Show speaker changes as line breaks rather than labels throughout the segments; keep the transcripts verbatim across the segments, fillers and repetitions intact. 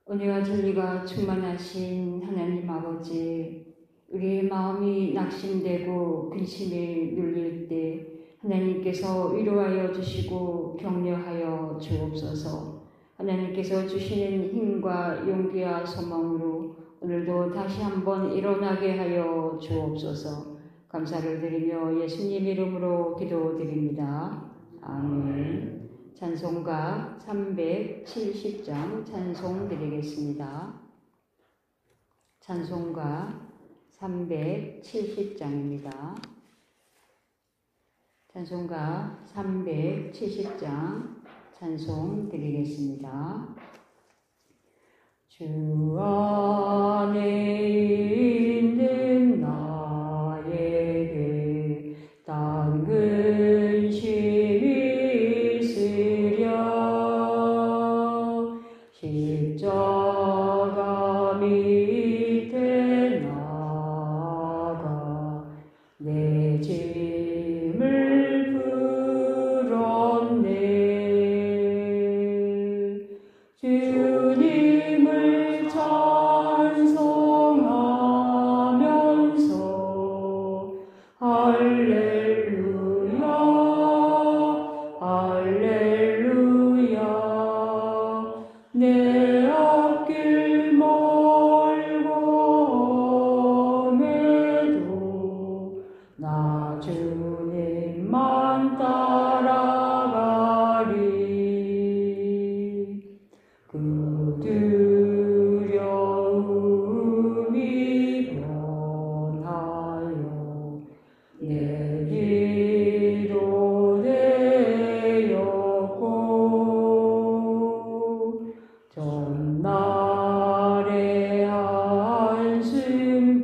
은혜와 진리가 충만하신 하나님 아버지, 우리의 마음이 낙심되고 근심에 눌릴 때 하나님께서 위로하여 주시고 격려하여 주옵소서. 하나님께서 주시는 힘과 용기와 소망으로 오늘도 다시 한번 일어나게 하여 주옵소서. 감사를 드리며 예수님 이름으로 기도드립니다. 아멘. 찬송가 삼백칠십 장 찬송 드리겠습니다. 찬송가 삼백칠십 장입니다. 찬송가 삼백칠십 장 찬송 드리겠습니다. 주 안에 있는 나에게 딴 근심이 있으랴 십자가 밑에 나가 내 짐을 풀었네. 주님을 찬송하면서 할렐루야 할렐루야 내 앞길 멀고 험해도 나 주님만 따라가리. 그 두려움이 변하여 내 기도 되었고 전날의 한숨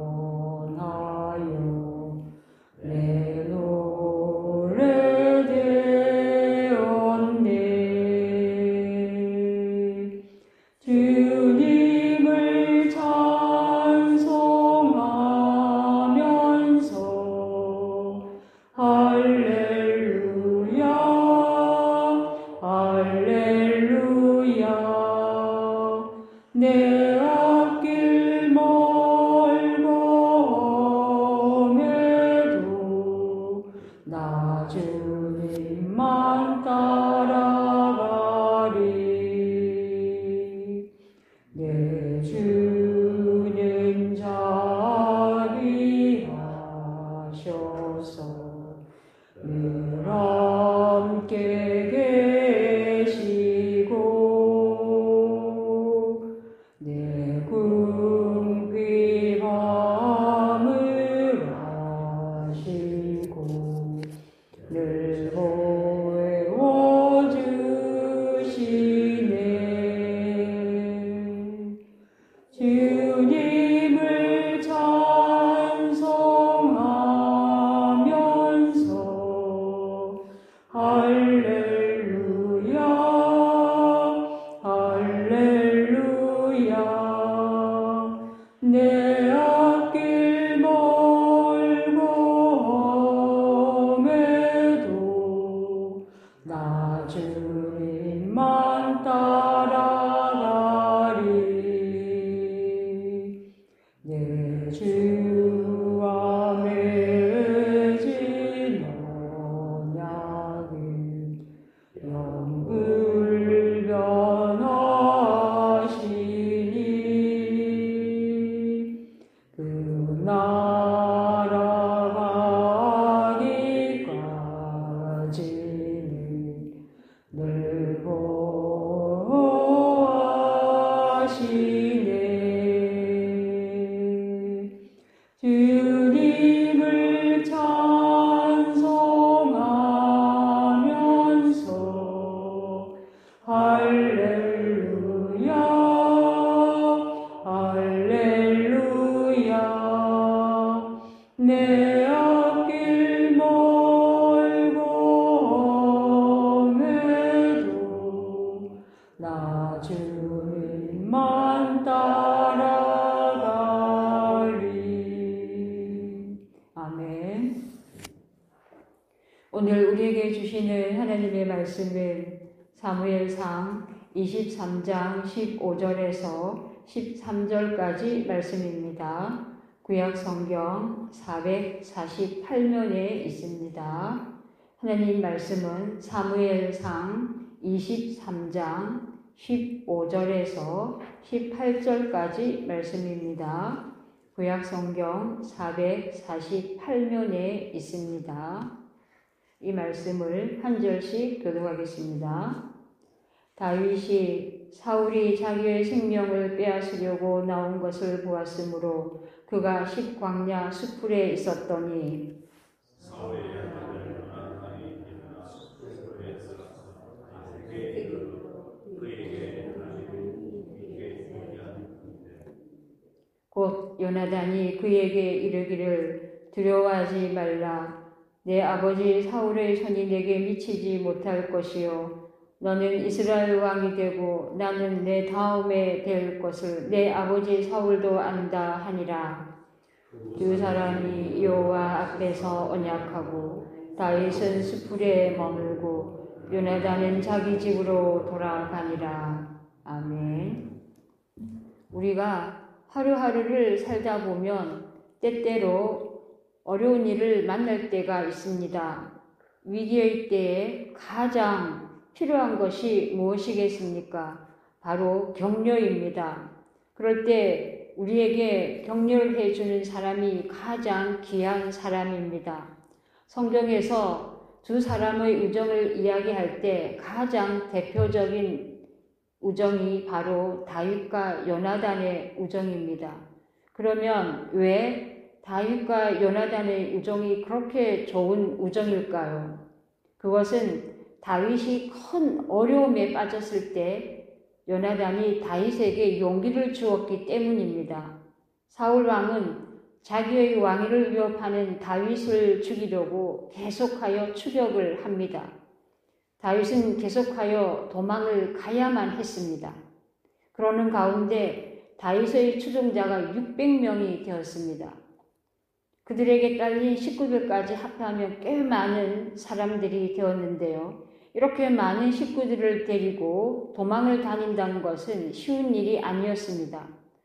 변하여 내 노래 되었네. 주님을 찬송하면서 할렐루야 할렐루야 내 앞길 멀고 험해도 나 주님만 따라가리. 내 주님 자비하셔서 늘 함께 계시고 내 궁핍함을 아시고 늘 보혜워 주시네. 주님을 찬송하면서 할렐루야 할렐루야 내 앞길 멀고 험해도 나 주님만 따라가리. 내 주 안에 진 언약은 영불변하시니 그 나라 가기까지는 늘 보호하시네. 주님을 찬송하면서 할렐루야 할렐루야 내 앞길 멀고 험해도 나 주님만 따라가리. 아멘. 오늘 우리에게 주시는 하나님의 말씀은 사무엘상 이십삼 장 십오 절에서 십삼 절까지 말씀입니다. 구약 성경 사백사십팔 면에 있습니다. 하나님 말씀은 사무엘상 이십삼 장 십오 절에서 십팔 절까지 말씀입니다. 구약 성경 사백사십팔 면에 있습니다. 이 말씀을 한 절씩 교독하겠습니다. 다윗이 사울이 자기의 생명을 빼앗으려고 나온 것을 보았으므로 그가 십광야 수풀에 있었더니 곧 요나단이 그에게 이르기를 두려워하지 말라. 내 아버지 사울의 손이 내게 미치지 못할 것이요 너는 이스라엘 왕이 되고 나는 내 다음에 될 것을 내 아버지 사울도 안다 하니라. 두 사람이 여호와 앞에서 언약하고 다윗은 수풀에 머물고 요나단은 자기 집으로 돌아가니라. 아멘. 우리가 하루하루를 살다 보면 때때로 어려운 일을 만날 때가 있습니다. 위기의 때에 가장 필요한 것이 무엇이겠습니까? 바로 격려입니다. 그럴 때 우리에게 격려를 해주는 사람이 가장 귀한 사람입니다. 성경에서 두 사람의 우정을 이야기할 때 가장 대표적인 우정이 바로 다윗과 요나단의 우정입니다. 그러면 왜 다윗과 요나단의 우정이 그렇게 좋은 우정일까요? 그것은 다윗이 큰 어려움에 빠졌을 때 요나단이 다윗에게 용기를 주었기 때문입니다. 사울 왕은 자기의 왕위를 위협하는 다윗을 죽이려고 계속하여 추격을 합니다. 다윗은 계속하여 도망을 가야만 했습니다. 그러는 가운데 다윗의 추종자가 육백 명이 되었습니다. 그들에게 딸린 식구들까지 합하면 꽤 많은 사람들이 되었는데요. 이렇게 많은 식구들을 데리고 도망을 다닌다는 것은 쉬운 일이 아니었습니다.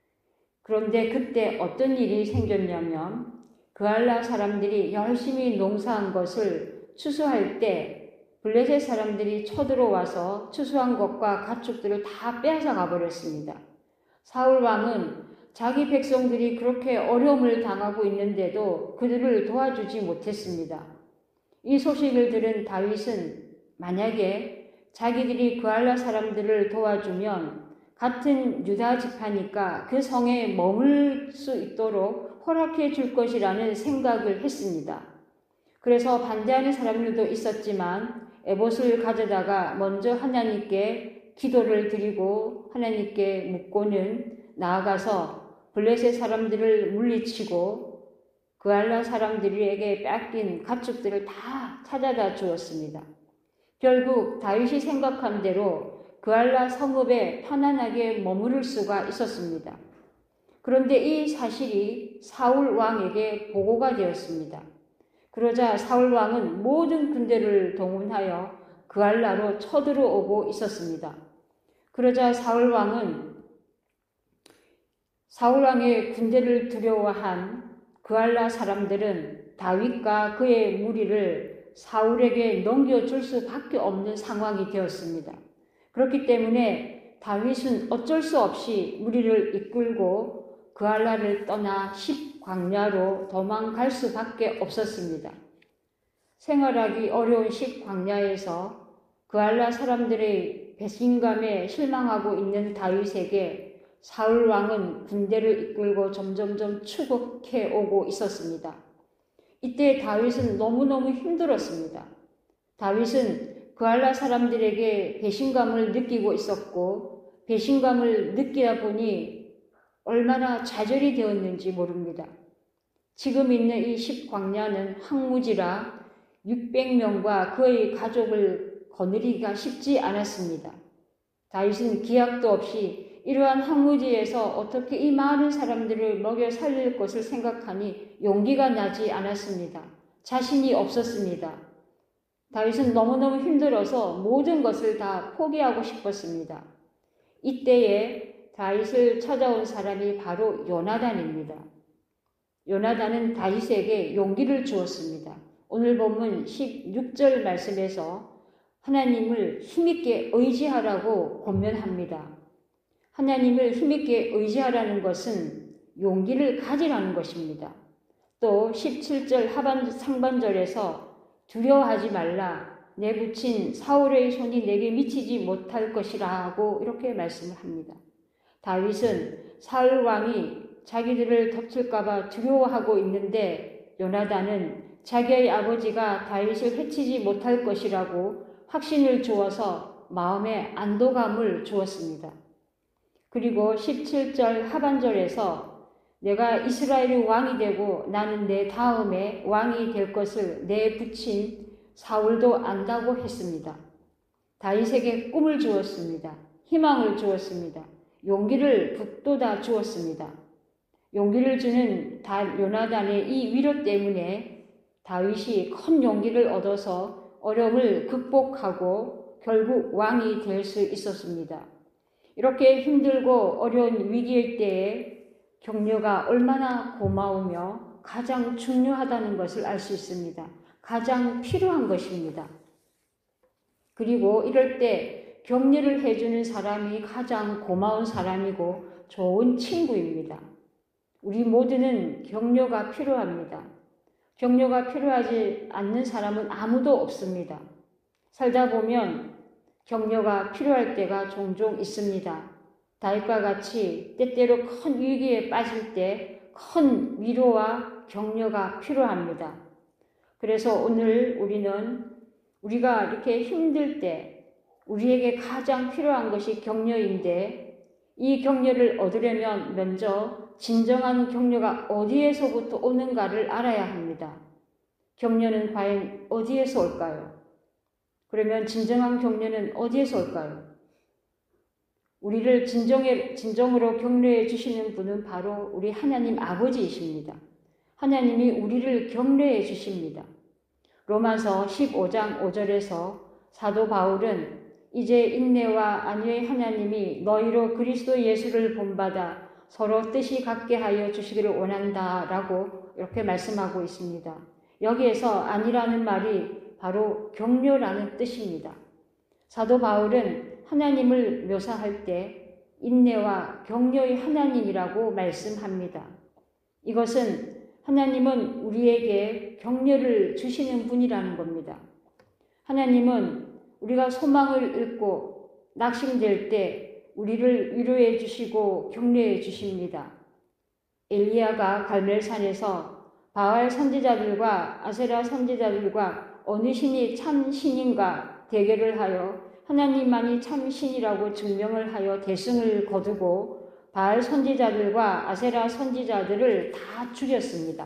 그런데 그때 어떤 일이 생겼냐면 그알라 사람들이 열심히 농사한 것을 추수할 때 블레셋 사람들이 쳐들어와서 추수한 것과 가축들을 다 빼앗아 가버렸습니다. 사울 왕은 자기 백성들이 그렇게 어려움을 당하고 있는데도 그들을 도와주지 못했습니다. 이 소식을 들은 다윗은 만약에 자기들이 그알라 사람들을 도와주면 같은 유다 지파니까 그 성에 머물 수 있도록 허락해 줄 것이라는 생각을 했습니다. 그래서 반대하는 사람들도 있었지만 에봇을 가져다가 먼저 하나님께 기도를 드리고 하나님께 묻고는 나아가서 블레셋 사람들을 물리치고 그알라 사람들에게 뺏긴 가축들을 다 찾아다 주었습니다. 결국 다윗이 생각한 대로 그알라 성읍에 편안하게 머무를 수가 있었습니다. 그런데 이 사실이 사울 왕에게 보고가 되었습니다. 그러자 사울 왕은 모든 군대를 동원하여 그알라로 쳐들어오고 있었습니다. 그러자 사울 왕은 사울 왕의 군대를 두려워한 그알라 사람들은 다윗과 그의 무리를 사울에게 넘겨줄 수밖에 없는 상황이 되었습니다. 그렇기 때문에 다윗은 어쩔 수 없이 무리를 이끌고 그알라를 떠나 십광야로 도망갈 수밖에 없었습니다. 생활하기 어려운 십광야에서 그알라 사람들의 배신감에 실망하고 있는 다윗에게 사울 왕은 군대를 이끌고 점점점 추격해 오고 있었습니다. 이때 다윗은 너무너무 힘들었습니다. 다윗은 그알라 사람들에게 배신감을 느끼고 있었고 배신감을 느끼다 보니 얼마나 좌절이 되었는지 모릅니다. 지금 있는 이 십광야는 황무지라 육백 명과 그의 가족을 거느리기가 쉽지 않았습니다. 다윗은 기약도 없이 이러한 황무지에서 어떻게 이 많은 사람들을 먹여 살릴 것을 생각하니 용기가 나지 않았습니다. 자신이 없었습니다. 다윗은 너무너무 힘들어서 모든 것을 다 포기하고 싶었습니다. 이때에 다윗을 찾아온 사람이 바로 요나단입니다. 요나단은 다윗에게 용기를 주었습니다. 오늘 본문 십육 절 말씀에서 하나님을 힘있게 의지하라고 권면합니다. 하나님을 힘있게 의지하라는 것은 용기를 가지라는 것입니다. 또 십칠 절 하반 상반절에서 두려워하지 말라, 내 붙인 사울의 손이 내게 미치지 못할 것이라고 이렇게 말씀을 합니다. 다윗은 사울 왕이 자기들을 덮칠까 봐 두려워하고 있는데 요나단은 자기의 아버지가 다윗을 해치지 못할 것이라고 확신을 주어서 마음에 안도감을 주었습니다. 그리고 십칠 절 하반절에서 내가 이스라엘의 왕이 되고 나는 내 다음에 왕이 될 것을 내 붙인 사울도 안다고 했습니다. 다윗에게 꿈을 주었습니다. 희망을 주었습니다. 용기를 북돋아 주었습니다. 용기를 주는 요나단의 이 위로 때문에 다윗이 큰 용기를 얻어서 어려움을 극복하고 결국 왕이 될 수 있었습니다. 이렇게 힘들고 어려운 위기일 때에 격려가 얼마나 고마우며 가장 중요하다는 것을 알 수 있습니다. 가장 필요한 것입니다. 그리고 이럴 때 격려를 해주는 사람이 가장 고마운 사람이고 좋은 친구입니다. 우리 모두는 격려가 필요합니다. 격려가 필요하지 않는 사람은 아무도 없습니다. 살다 보면 격려가 필요할 때가 종종 있습니다. 다윗과 같이 때때로 큰 위기에 빠질 때 큰 위로와 격려가 필요합니다. 그래서 오늘 우리는 우리가 이렇게 힘들 때 우리에게 가장 필요한 것이 격려인데 이 격려를 얻으려면 먼저 진정한 격려가 어디에서부터 오는가를 알아야 합니다. 격려는 과연 어디에서 올까요? 그러면 진정한 격려는 어디에서 올까요? 우리를 진정에, 진정으로 격려해 주시는 분은 바로 우리 하나님 아버지이십니다. 하나님이 우리를 격려해 주십니다. 로마서 십오 장 오 절에서 사도 바울은 이제 인내와 안위의 하나님이 너희로 그리스도 예수를 본받아 서로 뜻이 같게 하여 주시기를 원한다 라고 이렇게 말씀하고 있습니다. 여기에서 안위라는 말이 바로 격려라는 뜻입니다. 사도 바울은 하나님을 묘사할 때 인내와 격려의 하나님이라고 말씀합니다. 이것은 하나님은 우리에게 격려를 주시는 분이라는 겁니다. 하나님은 우리가 소망을 잃고 낙심될 때 우리를 위로해 주시고 격려해 주십니다. 엘리야가 갈멜산에서 바알 선지자들과 아세라 선지자들과 어느 신이 참 신인가 대결을 하여 하나님만이 참 신이라고 증명을 하여 대승을 거두고 바알 선지자들과 아세라 선지자들을 다 죽였습니다.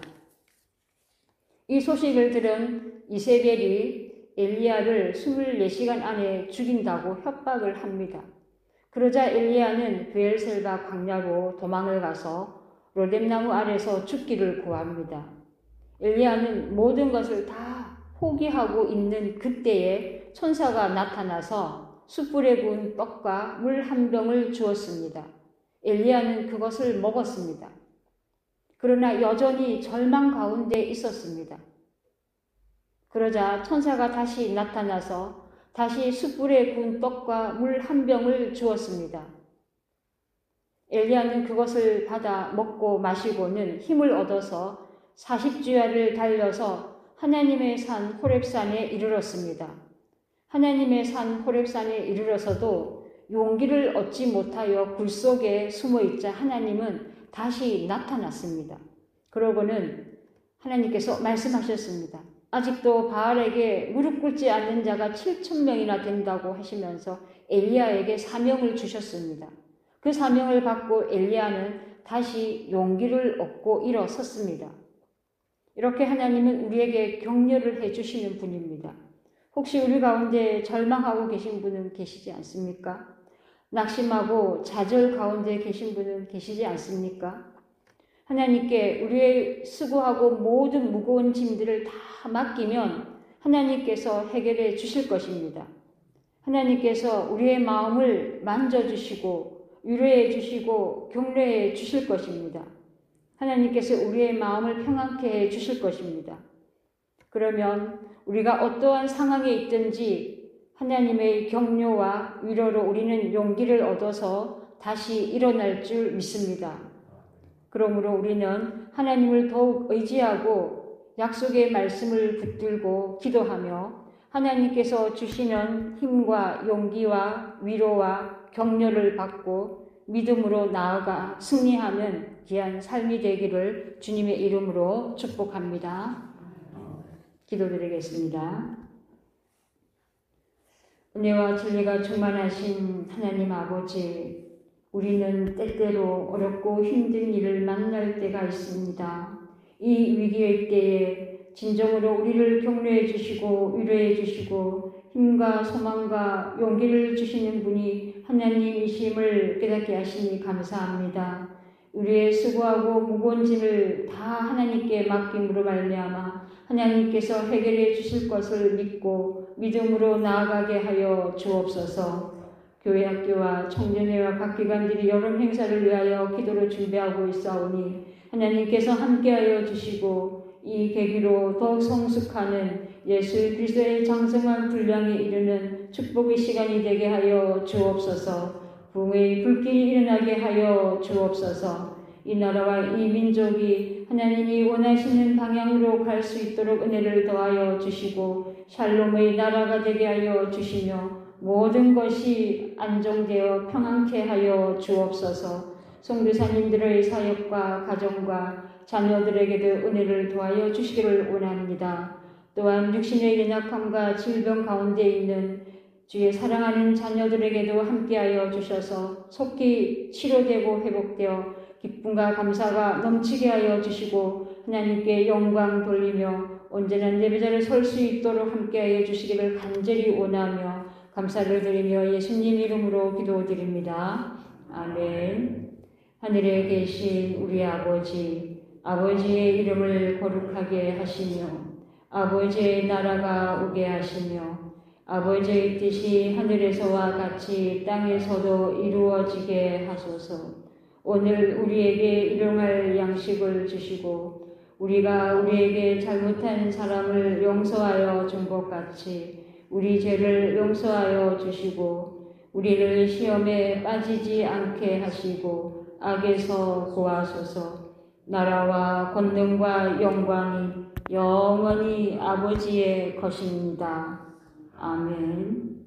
이 소식을 들은 이세벨이 엘리야를 이십사 시간 안에 죽인다고 협박을 합니다. 그러자 엘리야는 브엘셀바 광야로 도망을 가서 로뎀나무 아래서 죽기를 구합니다. 엘리야는 모든 것을 다 포기하고 있는 그때에 천사가 나타나서 숯불에 구운 떡과 물 한 병을 주었습니다. 엘리야는 그것을 먹었습니다. 그러나 여전히 절망 가운데 있었습니다. 그러자 천사가 다시 나타나서 다시 숯불에 구운 떡과 물 한 병을 주었습니다. 엘리야는 그것을 받아 먹고 마시고는 힘을 얻어서 사십 주야를 달려서 하나님의 산 호렙산에 이르렀습니다. 하나님의 산 호렙산에 이르러서도 용기를 얻지 못하여 굴 속에 숨어있자 하나님은 다시 나타났습니다. 그러고는 하나님께서 말씀하셨습니다. 아직도 바알에게 무릎 꿇지 않는 자가 칠천 명이나 된다고 하시면서 엘리야에게 사명을 주셨습니다. 그 사명을 받고 엘리야는 다시 용기를 얻고 일어섰습니다. 이렇게 하나님은 우리에게 격려를 해주시는 분입니다. 혹시 우리 가운데 절망하고 계신 분은 계시지 않습니까? 낙심하고 좌절 가운데 계신 분은 계시지 않습니까? 하나님께 우리의 수고하고 모든 무거운 짐들을 다 맡기면 하나님께서 해결해 주실 것입니다. 하나님께서 우리의 마음을 만져주시고 위로해 주시고 격려해 주실 것입니다. 하나님께서 우리의 마음을 평안케 해 주실 것입니다. 그러면 우리가 어떠한 상황에 있든지 하나님의 격려와 위로로 우리는 용기를 얻어서 다시 일어날 줄 믿습니다. 그러므로 우리는 하나님을 더욱 의지하고 약속의 말씀을 붙들고 기도하며 하나님께서 주시는 힘과 용기와 위로와 격려를 받고 믿음으로 나아가 승리하는 귀한 삶이 되기를 주님의 이름으로 축복합니다. 기도드리겠습니다. 은혜와 진리가 충만하신 하나님 아버지, 우리는 때때로 어렵고 힘든 일을 만날 때가 있습니다. 이 위기의 때에 진정으로 우리를 격려해 주시고 위로해 주시고 힘과 소망과 용기를 주시는 분이 하나님이심을 깨닫게 하시니 감사합니다. 우리의 수고하고 무거운 짐을 다 하나님께 맡김으로 말미암아 하나님께서 해결해 주실 것을 믿고 믿음으로 나아가게 하여 주옵소서. 교회 학교와 청년회와 각 기관들이 여름 행사를 위하여 기도를 준비하고 있사오니 하나님께서 함께하여 주시고 이 계기로 더욱 성숙하는 예수 그리스도의 장성한 분량에 이르는 축복의 시간이 되게 하여 주옵소서. 부흥의 불길이 일어나게 하여 주옵소서. 이 나라와 이 민족이 하나님이 원하시는 방향으로 갈 수 있도록 은혜를 더하여 주시고 샬롬의 나라가 되게 하여 주시며 모든 것이 안정되어 평안케 하여 주옵소서. 성도사님들의 사역과 가정과 자녀들에게도 은혜를 더하여 주시기를 원합니다. 또한 육신의 연약함과 질병 가운데 있는 주의 사랑하는 자녀들에게도 함께하여 주셔서 속히 치료되고 회복되어 기쁨과 감사가 넘치게 하여 주시고 하나님께 영광 돌리며 언제나 예배자를 설 수 있도록 함께하여 주시기를 간절히 원하며 감사를 드리며 예수님 이름으로 기도드립니다. 아멘. 하늘에 계신 우리 아버지, 아버지의 이름을 거룩하게 하시며 아버지의 나라가 오게 하시며 아버지의 뜻이 하늘에서와 같이 땅에서도 이루어지게 하소서. 오늘 우리에게 일용할 양식을 주시고 우리가 우리에게 잘못한 사람을 용서하여 준 것 같이 우리 죄를 용서하여 주시고 우리를 시험에 빠지지 않게 하시고 악에서 구하소서. 나라와 권능과 영광이 영원히 아버지의 것입니다. 아멘.